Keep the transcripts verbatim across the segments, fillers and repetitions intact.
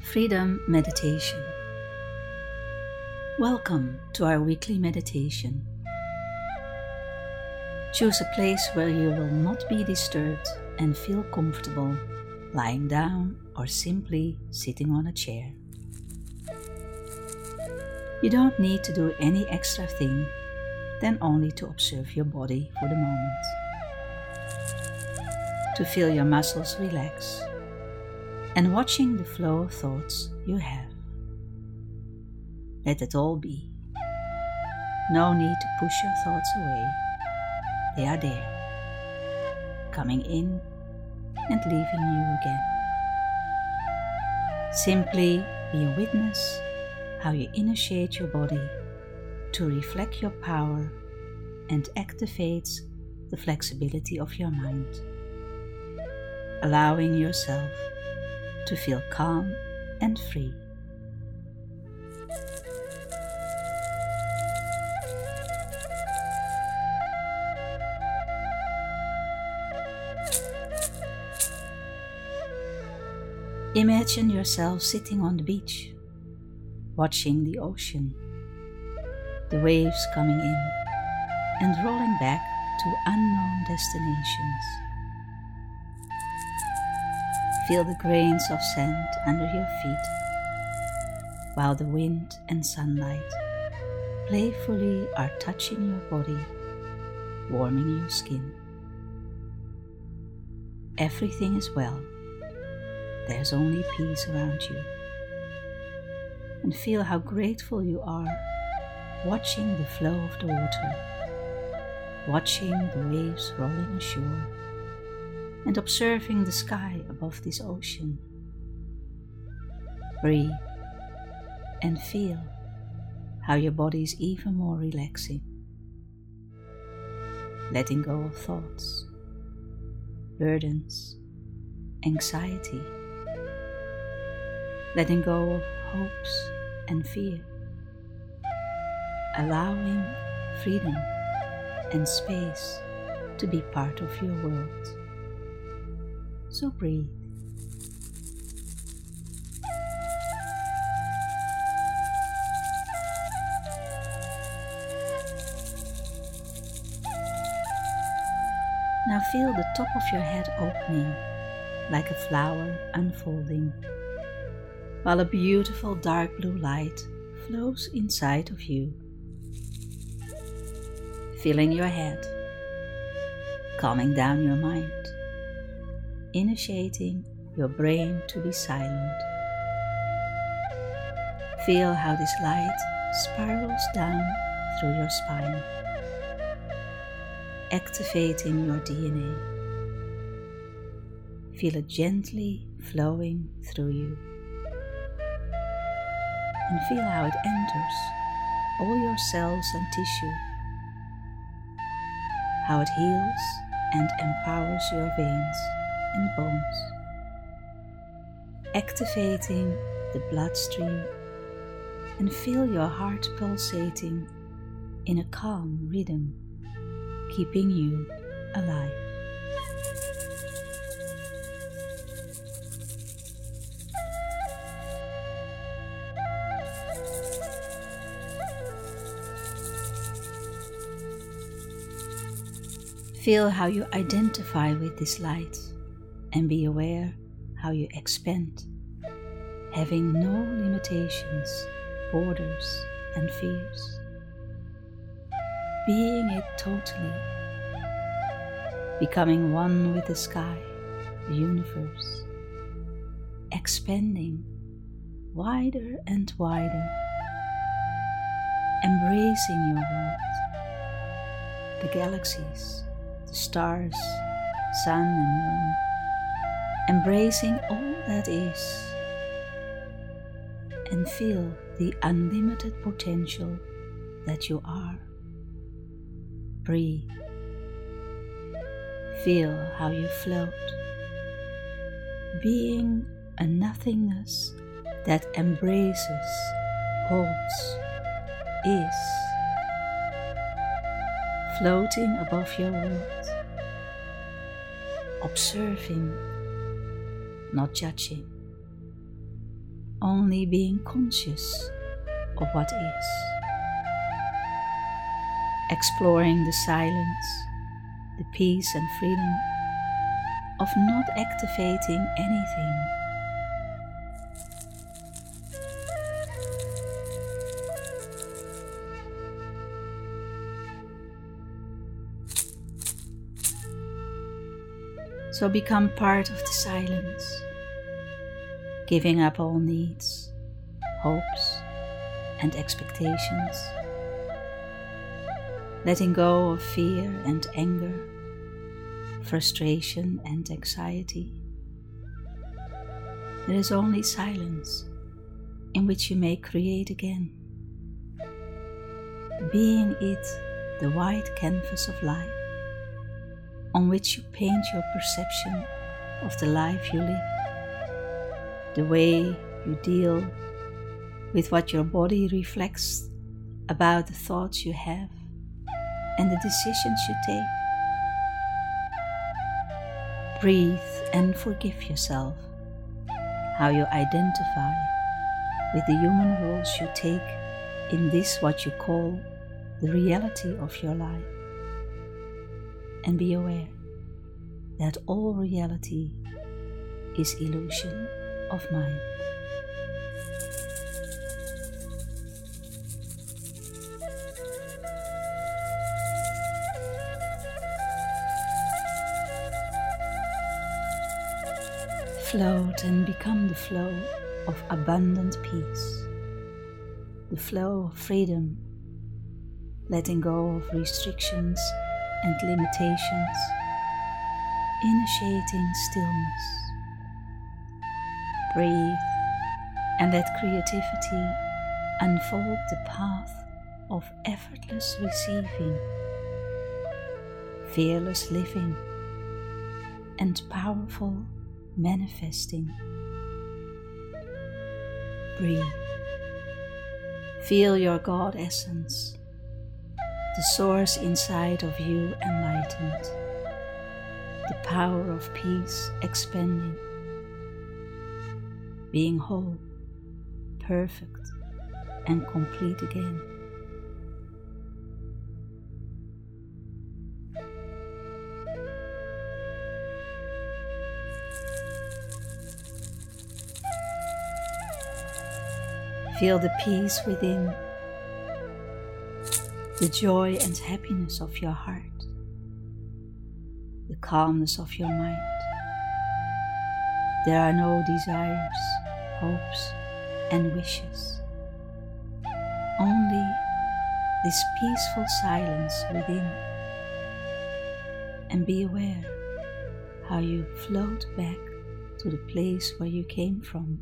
Freedom Meditation. Welcome to our weekly meditation. Choose a place where you will not be disturbed and feel comfortable lying down or simply sitting on a chair. You don't need to do any extra thing than only to observe your body for the moment, to feel your muscles relax, and watching the flow of thoughts you have. Let it all be. No need to push your thoughts away. They are there, coming in and leaving you again. Simply be a witness how you initiate your body to reflect your power and activates the flexibility of your mind, allowing yourself to feel calm and free. Imagine yourself sitting on the beach, watching the ocean, the waves coming in and rolling back to unknown destinations. Feel the grains of sand under your feet, while the wind and sunlight playfully are touching your body, warming your skin. Everything is well. There's only peace around you. And feel how grateful you are watching the flow of the water, watching the waves rolling ashore, and observing the sky above this ocean. Breathe and feel how your body is even more relaxing, letting go of thoughts, burdens, anxiety, letting go of hopes and fear, allowing freedom and space to be part of your world. So breathe. Now feel the top of your head opening like a flower unfolding, while a beautiful dark blue light flows inside of you, filling your head, calming down your mind, initiating your brain to be silent. Feel how this light spirals down through your spine, activating your D N A. Feel it gently flowing through you. And feel how it enters all your cells and tissue, how it heals and empowers your veins and bones, activating the bloodstream, and feel your heart pulsating in a calm rhythm, keeping you alive. Feel how you identify with this light and be aware how you expand, having no limitations, borders, and fears. Being it totally, becoming one with the sky, the universe, expanding wider and wider, embracing your world, the galaxies, the stars, sun and moon, embracing all that is, and feel the unlimited potential that you are. Breathe. Feel how you float, being a nothingness that embraces, holds, is, floating above your world, observing, not judging, only being conscious of what is, exploring the silence, the peace and freedom of not activating anything. So become part of the silence, giving up all needs, hopes, and expectations, letting go of fear and anger, frustration and anxiety. There is only silence in which you may create again, being it the white canvas of life on which you paint your perception of the life you live, the way you deal with what your body reflects about the thoughts you have and the decisions you take. Breathe and forgive yourself how you identify with the human roles you take in this what you call the reality of your life. And be aware that all reality is illusion of mind. Float and become the flow of abundant peace, the flow of freedom, letting go of restrictions and limitations, initiating stillness. Breathe and let creativity unfold the path of effortless receiving, fearless living, and powerful manifesting. Breathe. Feel your God essence, the source inside of you enlightened, the power of peace expanding, being whole, perfect, and complete again. Feel the peace within, the joy and happiness of your heart, the calmness of your mind. There are no desires, hopes, and wishes. Only this peaceful silence within. And be aware how you float back to the place where you came from.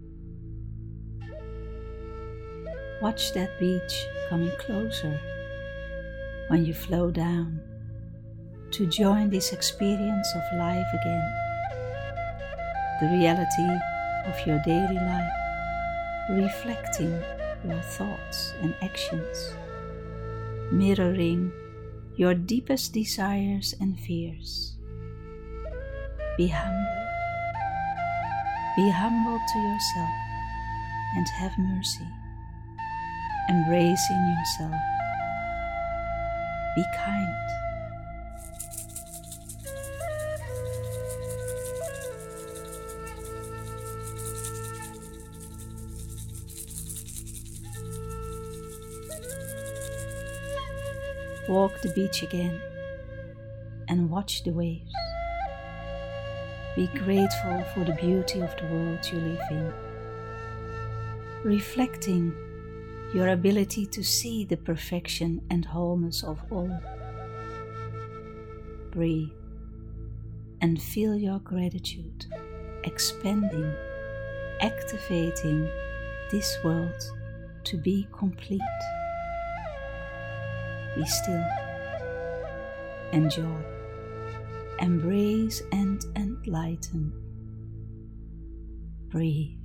Watch that beach coming closer when you flow down to join this experience of life again, the reality of your daily life, reflecting your thoughts and actions, mirroring your deepest desires and fears. Be humble. Be humble to yourself and have mercy. Embracing yourself. Be kind. Walk the beach again and watch the waves. Be grateful for the beauty of the world you live in, reflecting your ability to see the perfection and wholeness of all. Breathe and feel your gratitude expanding, activating this world to be complete. Be still, enjoy, embrace and enlighten. Breathe.